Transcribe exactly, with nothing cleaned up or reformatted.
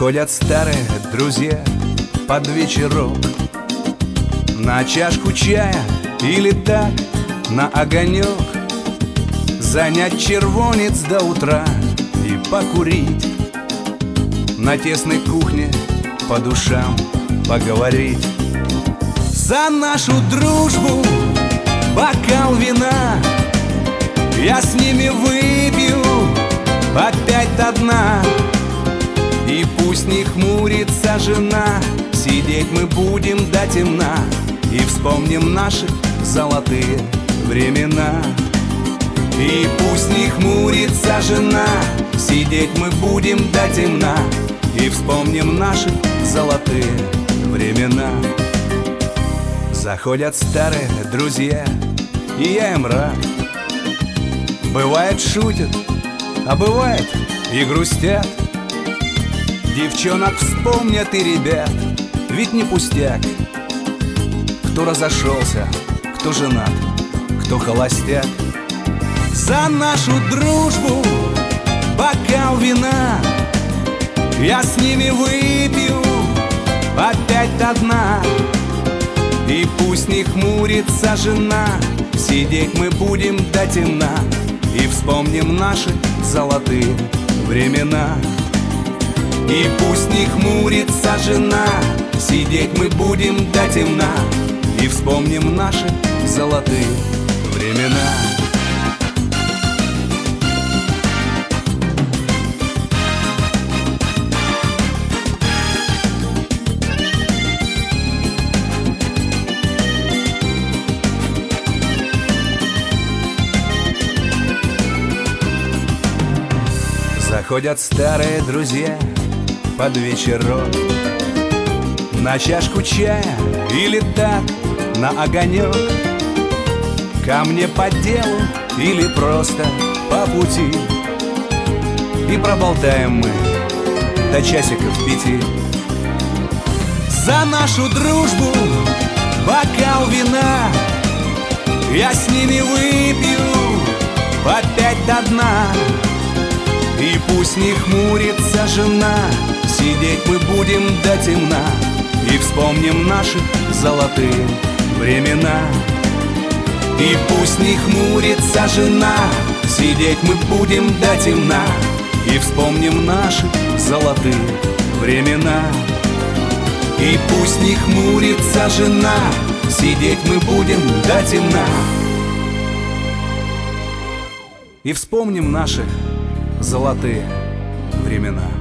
Заходят старые друзья под вечерок на чашку чая или так на огонек, занять червонец до утра и покурить, на тесной кухне по душам поговорить. За нашу дружбу бокал вина я с ними выпью опять до дна. И пусть не хмурится жена, сидеть мы будем до темна и вспомним наши золотые времена. И пусть не хмурится жена, сидеть мы будем до темна и вспомним наши золотые времена. Заходят старые друзья, и я им рад. Бывает шутят, а бывает и грустят. Девчонок вспомнят и ребят, ведь не пустяк. Кто разошелся, кто женат, кто холостяк. За нашу дружбу бокал вина я с ними выпью опять до дна. И пусть не хмурится жена, сидеть мы будем до темна и вспомним наши золотые времена. И пусть не хмурится жена, сидеть мы будем до темна и вспомним наши золотые времена. Заходят старые друзья под вечерок на чашку чая или так на огонек, ко мне по делу или просто по пути. И проболтаем мы до часиков пяти. За нашу дружбу бокал вина я с ними выпью опять до дна. И пусть не хмурится жена, сидеть мы будем до темна и вспомним наши золотые времена. И пусть не хмурится жена, сидеть мы будем до темна и вспомним наши золотые времена. И пусть не хмурится жена, сидеть мы будем до темна и вспомним наши золотые времена.